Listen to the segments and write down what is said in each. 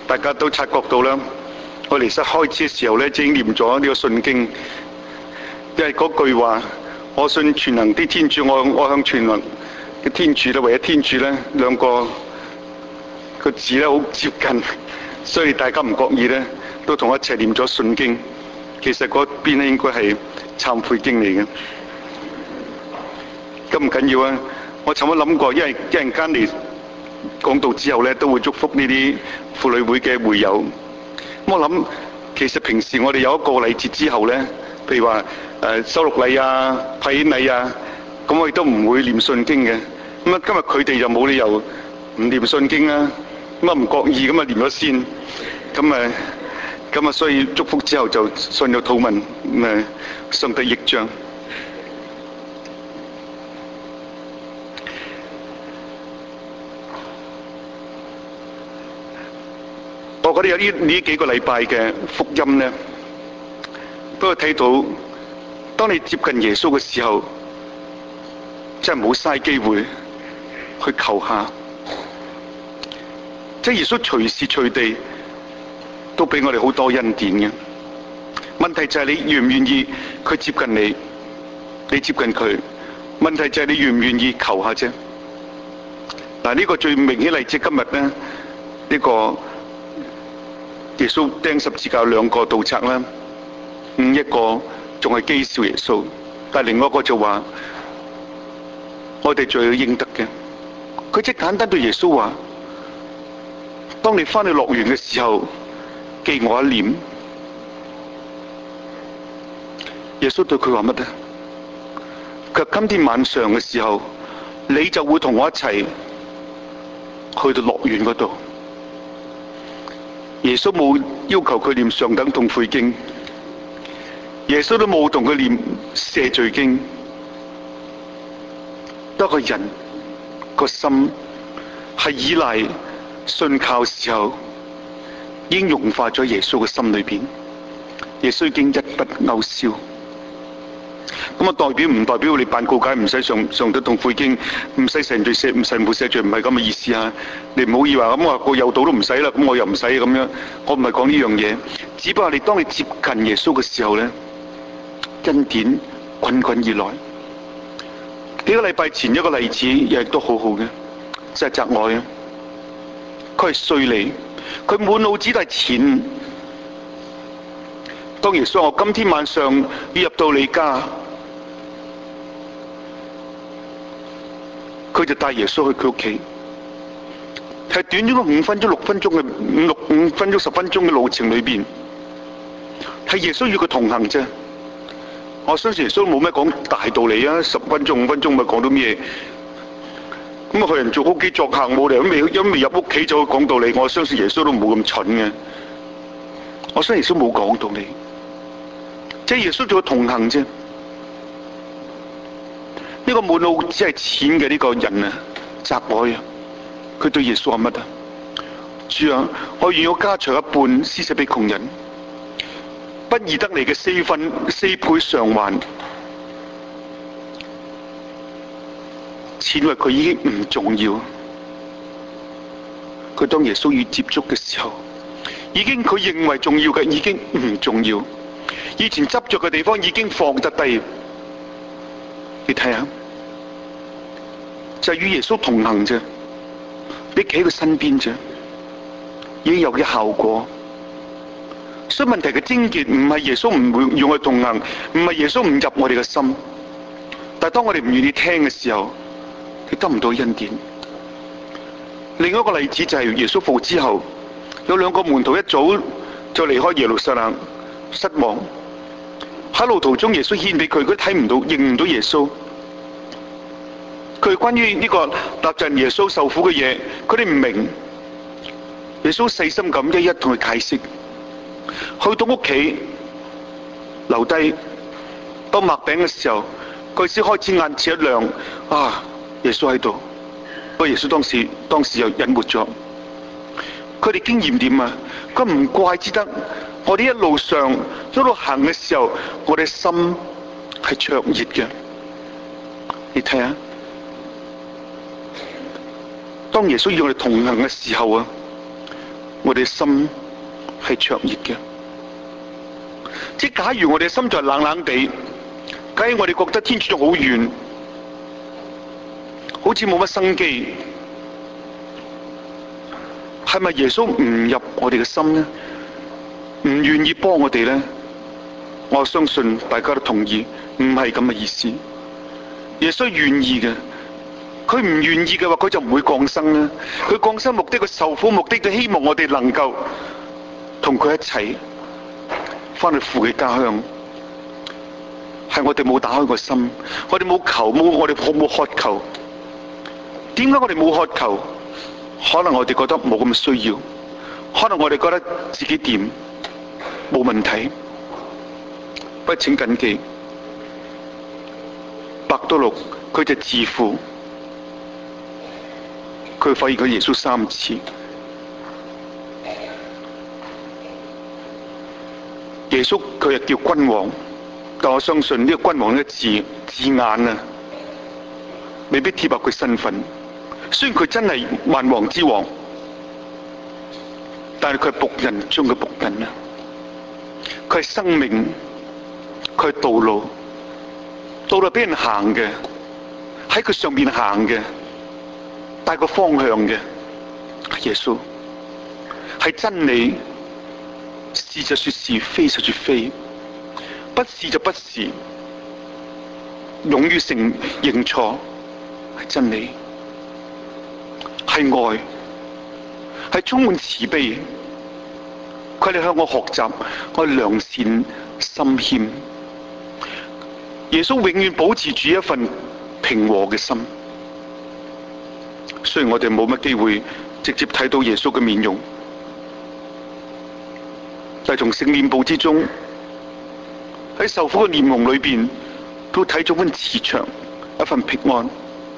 大家都察覺到啦。我離室開始嘅時候咧，已經念咗呢個信經，因為嗰句話：我信全能的天主，我向全能嘅天主咧，唯一天主咧，兩個字咧好接近，所以大家唔覺意咧，都同一齊念咗信經。其實嗰邊咧應該係懺悔經嚟嘅。咁唔緊要啊！我尋日諗過，因為一陣間嚟講道之後咧，都會祝福呢啲婦女會嘅會友。我諗其實平時我哋有一個禮節之後咧，譬如話收錄禮啊、派遣禮啊，咁我亦都唔會念信經嘅。咁啊，今日佢哋就冇理由唔念信經啊。咁啊唔覺意咁啊念咗先，咁啊所以祝福之後就信咗禱文，順得益彰。我覺得有呢幾個禮拜嘅福音呢，都睇到，當你接近耶穌嘅時候，真係唔好嘥機會去求下。即係耶穌隨時隨地都俾我哋好多恩典嘅。問題就係你願唔願意佢接近你，你接近佢。問題就係你願唔願意求下啫。嗱，呢個最明顯例子今日呢，呢個耶穌釘十字架兩個盜賊啦，一個仲係譏笑耶穌，但另外一個就話我哋罪有應得嘅。佢即係簡單對耶穌話：當你翻去樂園嘅時候，記我一念。耶穌對佢話乜呢？佢話今天晚上嘅時候，你就會同我一齊去到樂園嗰度。耶穌冇要求佢念上等痛悔經，耶穌都冇同佢念赦罪經。當個人個心係依賴信靠時候，已經融化咗耶穌嘅心裏邊，耶穌已經一筆勾銷。咁啊，唔代表你辦告解唔使上等痛悔經，唔使成罪赦，唔使冇赦罪，唔係咁嘅意思啊！你唔好以為咁話個有道都唔使啦，咁我又唔使咁樣。我唔係講呢樣嘢，只不過你當你接近耶穌嘅時候咧，恩典滾滾而來。幾個禮拜前一個例子亦都好好嘅，就係責愛啊！佢係稅吏，佢滿腦子都係錢。當耶穌話我今天晚上要入到你家，佢就帶耶穌去佢屋企，係短短嘅5分鐘、6分鐘嘅5分鐘、10分鐘嘅路程裏邊，係耶穌與佢同行啫。我相信耶穌冇咩講大道理啊，10分鐘、5分鐘咪講到咩？咁啊，去人做屋企作客冇理由都未入屋企就講道理。我相信耶穌都冇咁蠢嘅。我相信耶穌冇講道理，即係耶穌做同行啫。呢個滿腦只係錢嘅呢個人啊，責愛啊，佢對耶穌話乜啊？主啊，我願我家財一半施捨俾窮人，不義得嚟嘅4倍償還。錢為佢已經唔重要，佢當耶穌與接觸嘅時候，已經佢認為重要嘅已經唔重要，以前執着嘅地方已經放得低。你睇下，就係與耶穌同行啫，你企喺佢身邊啫，已經有啲效果。所以問題嘅症結唔係耶穌唔會與我同行，唔係耶穌唔入我哋嘅心，但係當我哋唔願意聽嘅時候，佢得唔到恩典。另一個例子就係耶穌復活之後，有2個門徒一早就離開耶路撒冷，失望。喺路途中，耶穌獻俾佢，佢睇唔到、認唔到耶穌。佢關於呢個搭陣耶穌受苦嘅嘢，佢哋唔明。耶穌細心咁一一同佢解釋。去到屋企留低當擘餅嘅時候，佢先開始眼前一亮，啊！耶穌喺度。不過耶穌當時又隱沒咗。佢哋經驗點啊？佢唔怪之得，我哋一路上一路行嘅時候，我哋心係灼熱嘅。你睇下，當耶穌與我哋同行嘅時候啊， 我哋心係灼熱嘅。即係假如我哋心在冷冷地，假如我哋覺得天主仲好遠，好似冇乜生機，係咪耶穌唔入我哋嘅心呢？唔願意幫我哋呢？我相信大家都同意，唔係咁嘅意思。耶穌願意嘅，佢唔願意嘅話，佢就唔會降生啦。佢降生目的，佢受苦目的，就希望我哋能夠同佢一齊翻去父嘅家鄉。係我哋冇打開個心，我哋冇求，我哋冇渴求。點解我哋冇渴求？可能我哋覺得冇咁需要，可能我哋覺得自己掂，冇問題。不過請謹記，伯多祿佢就自負，佢發現佢耶穌3次。耶穌佢又叫君王，但我相信呢個君王呢個字眼啊，未必貼合佢身份。雖然佢真係萬王之王，但係佢係僕人中嘅僕人啊！佢係生命，佢係道路，道路俾人行嘅，喺佢上面行嘅，帶個方向嘅。耶穌係真理，是就說是，非就說非，不是就不是，勇於認錯，係真理，係愛，係充滿慈悲。佢哋向我學習，我良善心謙。耶穌永遠保持住一份平和嘅心。雖然我哋冇乜機會直接睇到耶穌嘅面容，但係從聖臉簿之中，喺受苦嘅臉容裏邊，都睇咗份慈祥，一份平安。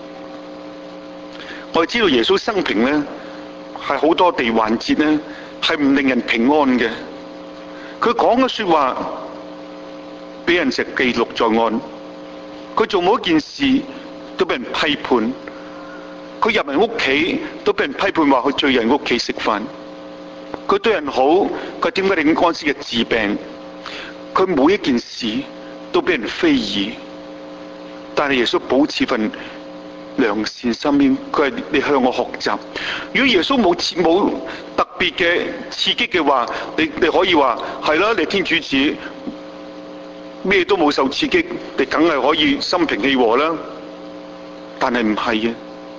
我哋知道耶穌生平呢，係好多地環節呢，係唔令人平安嘅。佢講嘅說話，俾人成記錄在案。佢做每一件事都俾人批判。佢入人屋企都俾人批判，話佢醉人屋企食飯。佢對人好，佢點解你咁安息日治病？佢每一件事都俾人非議。但係耶穌保持份良善心謙，佢係你向我學習。如果耶穌冇特別嘅刺激嘅話，你可以話係啦，你天主子咩都冇受刺激，你梗係可以心平氣和啦。但係唔係嘅，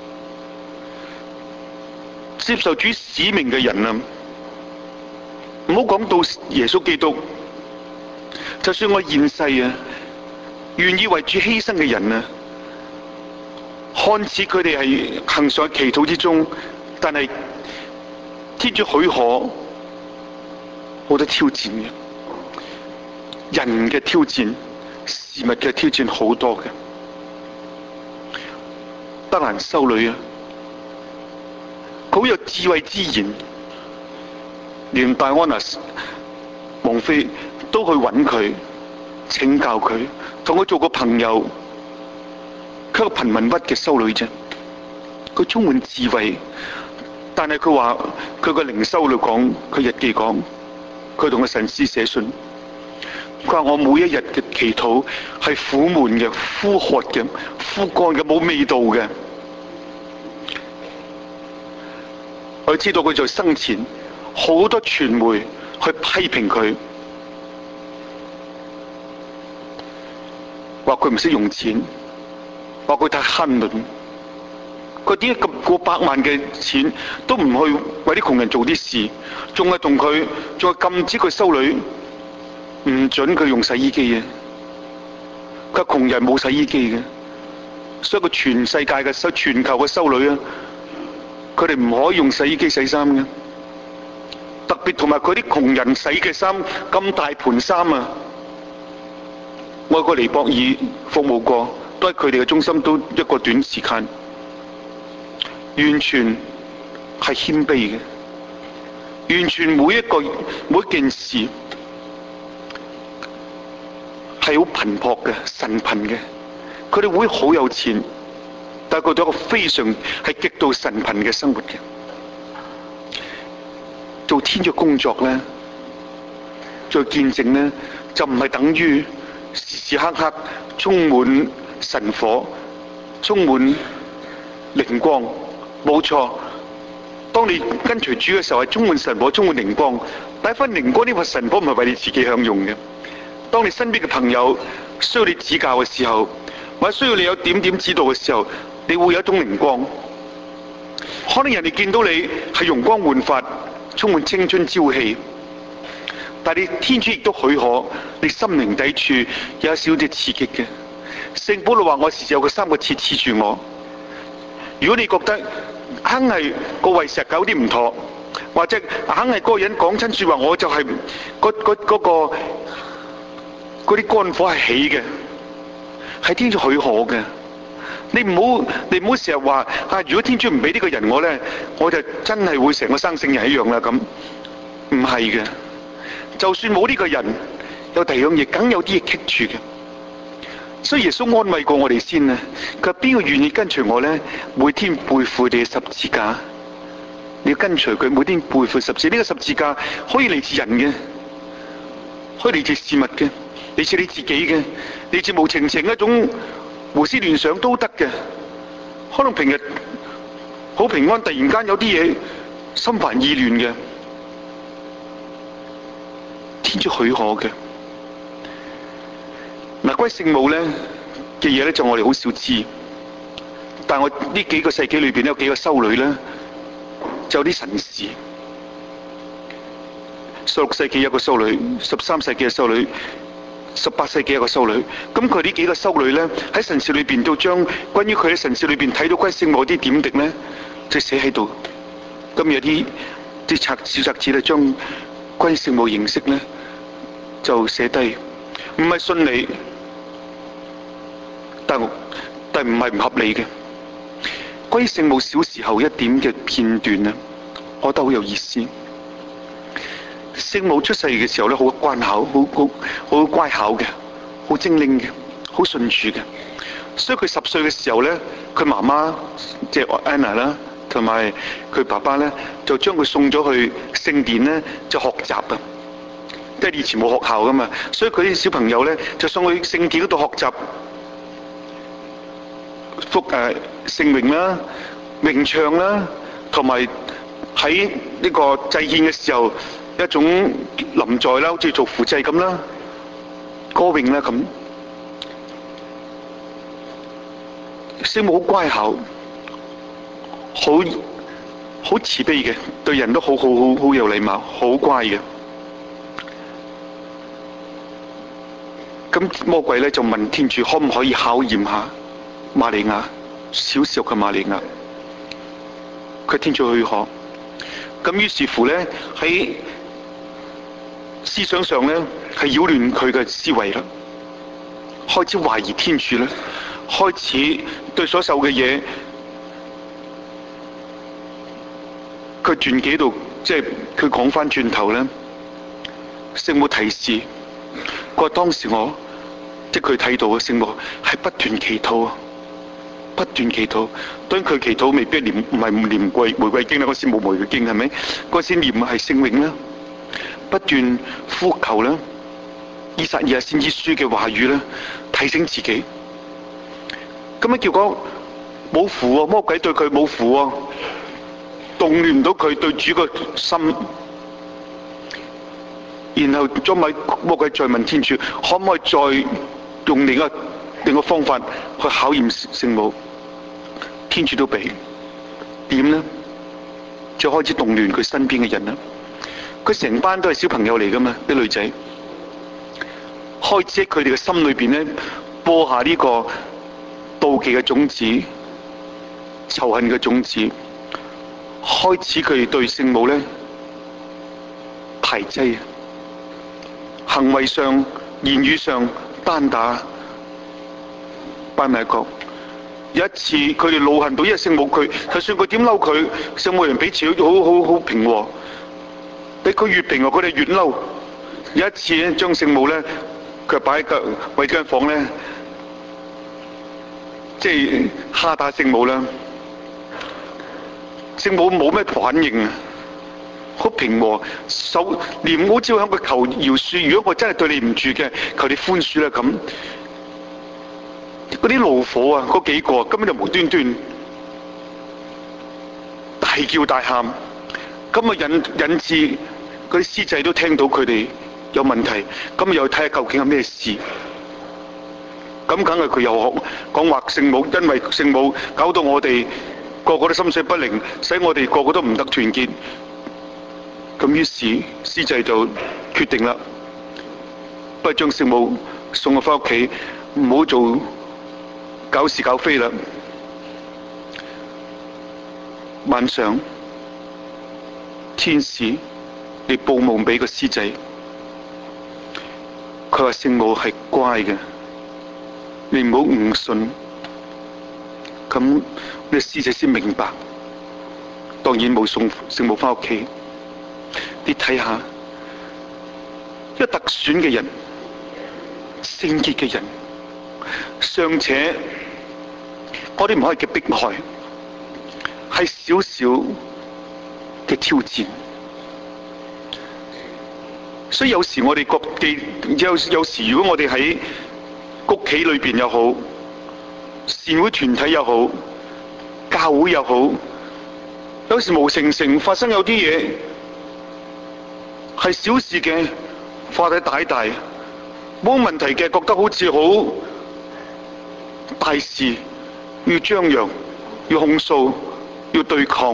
接受主使命嘅人啊，唔好講到耶穌基督，就算我現世啊，願意為主犧牲嘅人啊，看似佢哋係行上祈禱之中，但係天主許可好多挑戰嘅，人嘅挑戰、事物嘅挑戰好多嘅。德蘭修女啊，佢好有智慧之言，連戴安娜王妃都去揾佢請教佢，同佢做個朋友。佢係個貧民窟嘅修女啫，佢充滿智慧，但係佢話佢個靈修裏講，佢日記講，佢同個神師寫信，佢話我每一日嘅祈禱係苦悶嘅、枯渴嘅、枯乾嘅、冇味道嘅。我知道佢在生前好多傳媒去批評佢，話佢唔識用錢。話佢太慳吝，佢點解咁過百萬嘅錢都唔去為啲窮人做啲事，仲係禁止佢修女，唔准佢用洗衣機嘅。佢話窮人冇洗衣機嘅，所以佢全世界嘅全球嘅修女啊，佢哋唔可以用洗衣機洗衫嘅。特別同埋佢啲窮人洗嘅衫咁大盤衫啊，我過尼泊爾服務過。都喺佢哋嘅中心都一個短時間，完全係謙卑嘅，完全每一件事係好頻撲嘅、神貧嘅。佢哋會好有錢，但係佢哋一個非常係極度神貧嘅生活嘅。 做天主工作呢，做見證呢，就唔係等於時時刻刻充滿神火，充滿靈光。冇錯，當你跟隨主嘅時候係充滿神火，充滿靈光。但係份靈光呢個神火唔係為你自己享用嘅。當你身邊嘅朋友需要你指教嘅時候，或者需要你有點點指導嘅時候，你會有一種靈光。可能人哋見到你係容光煥發，充滿青春朝氣，但係你天主亦都許可你心靈底處有一少啲刺激嘅。聖保祿話：我時時有個3個刺刺住我。如果你覺得硬係個胃石有啲唔妥，或者硬係嗰個人講親説話，我就係嗰啲肝火係起嘅，係天主許可嘅。你唔好成日話如果天主唔俾呢個人我呢，我就真係會成個生聖人一樣啦咁。唔係嘅，就算冇呢個人，有第二樣嘢，梗有啲嘢棘住嘅。所以耶穌安慰過我哋先啊，佢話邊個願意跟隨我呢？每天背負你嘅十字架，你要跟隨佢，每天背負十字。呢個十字架可以嚟自人嘅，可以嚟自事物嘅，嚟自你自己嘅，嚟自無情情一種胡思亂想都得嘅。可能平日好平安，突然間有啲嘢心煩意亂嘅，天主許可嘅。嗱，關於聖母咧嘅嘢咧，就我哋好少知。但係我呢幾個世紀裏邊有幾個修女咧，就有啲神事。16世紀有個修女，13世紀嘅修女，18世紀有個修女。咁佢呢幾個修女咧，喺神事裏邊都將關於佢喺神事裏邊睇到關於聖母啲點滴咧，就寫喺度。咁有啲小冊子咧，將關於聖母認識咧，就寫低。唔係順利，但唔係唔合理嘅。關於聖母小時候一點嘅片段啊，我覺得好有意思。聖母出世嘅時候咧，好乖巧，好乖巧嘅，好精靈嘅，好順住嘅。所以佢10歲嘅時候咧，佢媽媽即係安娜啦，同埋佢爸爸咧，就將佢送咗去聖殿咧，就學習啊。即係以前冇學校噶嘛，所以佢啲小朋友咧就送去聖殿嗰度學習聖詠啦、詠唱啦，同埋喺呢個祭獻嘅時候一種臨在啦，好似做輔祭咁啦、歌詠啦咁。聖母好乖巧，好慈悲嘅，對人都好有禮貌，好乖嘅。咁魔鬼咧就問天主可唔可以考驗下瑪利亞，小時候嘅瑪利亞。佢天主許可。咁於是乎咧喺思想上咧係擾亂佢嘅思維啦，開始懷疑天主啦，開始對所受嘅嘢，佢傳記度即係佢講翻轉頭咧，聖母提示。佢話當時我即係佢睇到嘅聖母係不斷祈禱啊，不斷祈禱。當然佢祈禱未必念唔係念玫瑰經啦，嗰時冇玫瑰經係咪？嗰時念係聖詠啦，不斷呼求啦，以撒意亞先知書嘅話語啦，提醒自己。咁樣結果冇符喎，魔鬼對佢冇符喎，動亂唔到佢對主個心。然後魔鬼再問天主，可唔可以再用另一個方法去考驗聖母？天主都俾。點呢？就開始動亂佢身邊嘅人啦。佢成班都係小朋友嚟噶嘛，啲女仔。開始喺佢哋嘅心裏邊咧，播下呢個妒忌嘅種子、仇恨嘅種子。開始佢哋對聖母咧排擠。行為上、言語上單打，擺埋一角。有一次佢哋怒恨到，因為聖母佢，就算佢點嬲佢，聖母人彼此好平和。俾佢越平和，佢哋越嬲。有一次咧，將聖母咧，佢擺喺為間房咧，即係蝦打聖母啦。聖母冇咩反應啊， 好平和，念好只向佢求饒恕。如果我真係對你唔住嘅，求你寬恕啦咁。嗰啲怒火啊，嗰幾個根本就無端端大叫大喊，咁啊引致嗰啲司祭都聽到佢哋有問題，咁又睇下究竟係咩事。咁梗係佢又講話聖母，因為聖母搞到我哋個個都心水不寧，使我哋個個都唔得團結。咁於是司祭就決定啦，不如將聖母送我返屋企，唔好做搞事搞非啦。晚上天使嚟報夢俾個司祭，佢話聖母係乖嘅，你唔好誤信。咁呢司祭先明白，當然冇送聖母返屋企。你睇下，一個特選嘅人、聖潔嘅人，尚且嗰啲唔可以嘅迫害，係少少嘅挑戰。所以有時我哋有時如果我哋喺屋企裏邊又好，善會團體又好，教會又好，有時無成發生有啲嘢係小事嘅，化體大大，冇問題嘅，覺得好似好大事，要張揚，要控訴，要對抗。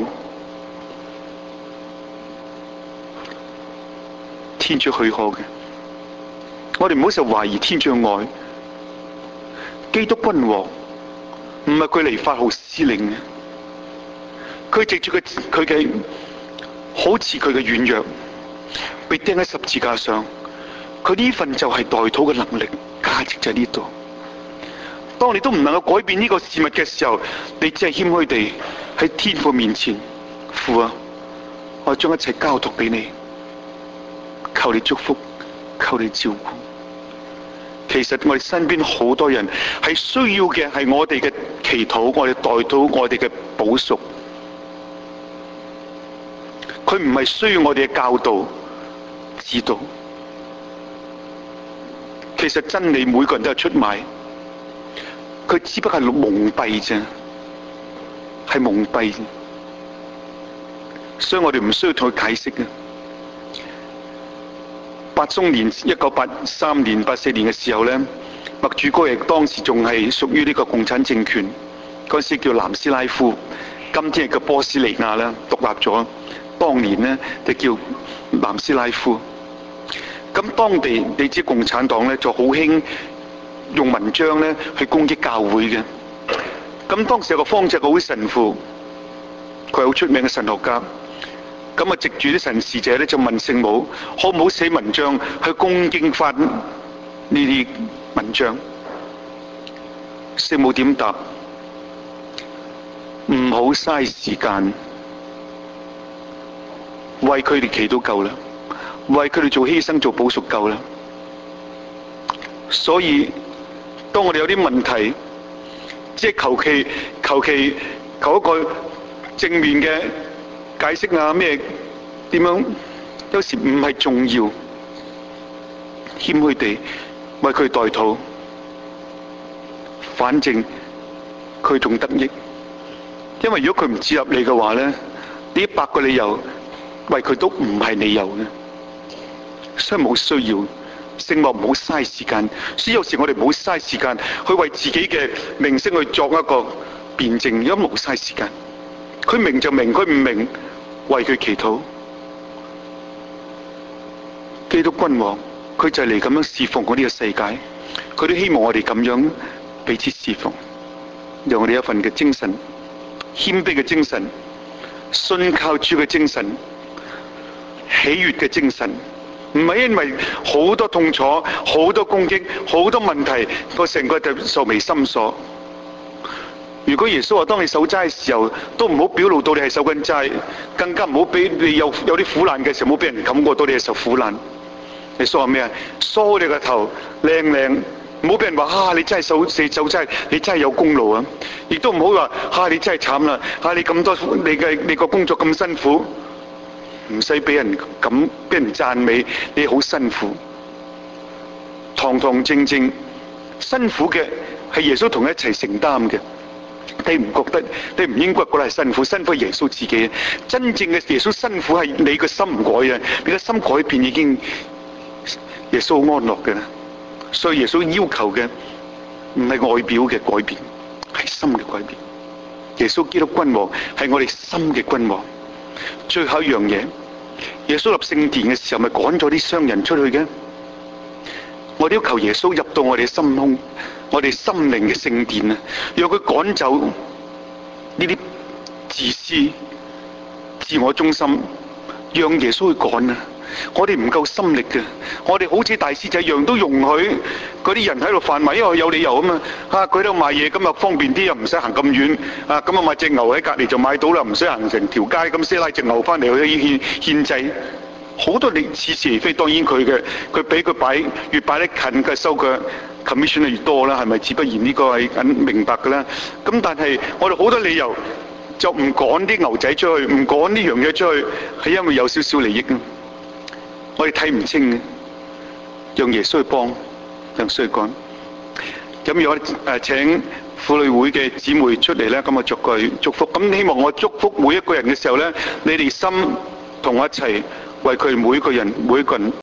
天主許可嘅，我哋唔好成日懷疑天主嘅愛。基督君王唔係佢嚟發號施令嘅，佢藉住佢嘅好似佢嘅軟弱，被釘喺十字架上。佢呢份就係代禱嘅能力，價值就喺呢度。當你都唔能夠改變呢個事物嘅時候，你只係謙虛地喺天父面前，父啊，我將一切交託俾你，求你祝福，求你照顧。其實我哋身邊好多人係需要嘅係我哋嘅祈禱，我哋代禱，我哋嘅補贖。佢唔係需要我哋嘅教導、指導。其實真理每個人都係出賣，佢只不過係蒙蔽啫，係蒙蔽。所以我哋唔需要同佢解釋嘅。八宗年1983年、84年嘅時候呢，默主哥亦當時仲係屬於呢個共產政權，嗰時叫南斯拉夫，今天係叫波斯尼亞啦，獨立咗。當年呢，就叫南斯拉夫。咁當地你知共產黨呢就好興用文章呢去攻擊教會嘅。咁當時有個方濟各神父，佢係好出名嘅神學家。咁啊，藉住啲神視者咧，就問聖母可唔好寫文章去攻擊翻呢啲文章？聖母點答？唔好嘥時間，為佢哋祈禱夠啦，為佢哋做犧牲、做補贖夠啦。所以，當我哋有啲問題，即係求一個正面嘅解釋啊，咩點樣？有時唔係重要，謙虛地為佢代禱，反正佢仲得益。因為如果佢唔接納你嘅話咧，呢100個理由為佢都唔係理由嘅，所以冇需要。聖母唔好嘥時間，所以有時我哋唔好嘥時間去為自己嘅名聲去作一個辯證，因為冇嘥時間。佢明就明，佢唔明，為佢祈禱。基督君王，佢就係嚟咁樣侍奉我呢個世界，佢都希望我哋咁樣彼此侍奉，讓我哋一份嘅精神，謙卑嘅精神，信靠主嘅精神，喜悅嘅精神，唔係因為好多痛楚、好多攻擊、好多問題，個成個就愁眉深鎖。如果耶穌話當你守齋嘅時候，都唔好表露到你係守緊齋，更加唔好俾你有啲苦難嘅時候，唔好俾人感覺到你係受苦難。耶穌話咩啊？梳你個頭靚靚，唔好俾人話你真係守齋，你真係有功勞啊！亦都唔好話你真係慘啦，你咁多你個工作咁辛苦， 唔使俾人讚美，你好辛苦，堂堂正正辛苦嘅係耶穌同一齊承擔嘅。你唔覺得？你唔應該覺得係辛苦，辛苦係耶穌自己。真正嘅耶穌辛苦係你個心唔改啊！你個心改變已經耶穌安樂嘅啦。所以耶穌要求嘅唔係外表嘅改變，係心嘅改變。耶穌基督君王係我哋心嘅君王。最後一樣嘢，耶穌入聖殿嘅時候咪趕咗啲商人出去嘅。我哋要求耶穌入到我哋心胸，我哋心靈嘅聖殿啊，讓佢趕走呢啲自私、自我中心，讓耶穌去趕啊！我哋唔夠心力嘅，我哋好似大師仔一樣都容許嗰啲人喺度販賣，因為有理由啊嘛。佢喺度賣嘢，咁啊方便啲，又唔使行咁遠。咁啊買隻牛喺隔離就買到啦，唔使行成條街咁先拉隻牛翻嚟去獻祭。好多你似是而非，當然佢俾佢越擺得近，佢收嘅 commission 就越多啦，係咪？自不然呢個係明白嘅啦。咁但係我哋好多理由就唔趕啲牛仔出去，唔趕呢樣嘢出去，係因為有少少利益啊。我哋睇唔清嘅，讓耶穌去幫，讓耶穌去趕。咁如果請婦女會嘅姊妹出嚟咧，咁我逐句祝福。咁希望我祝福每一個人嘅時候咧，你哋心同我一齊為佢每一個人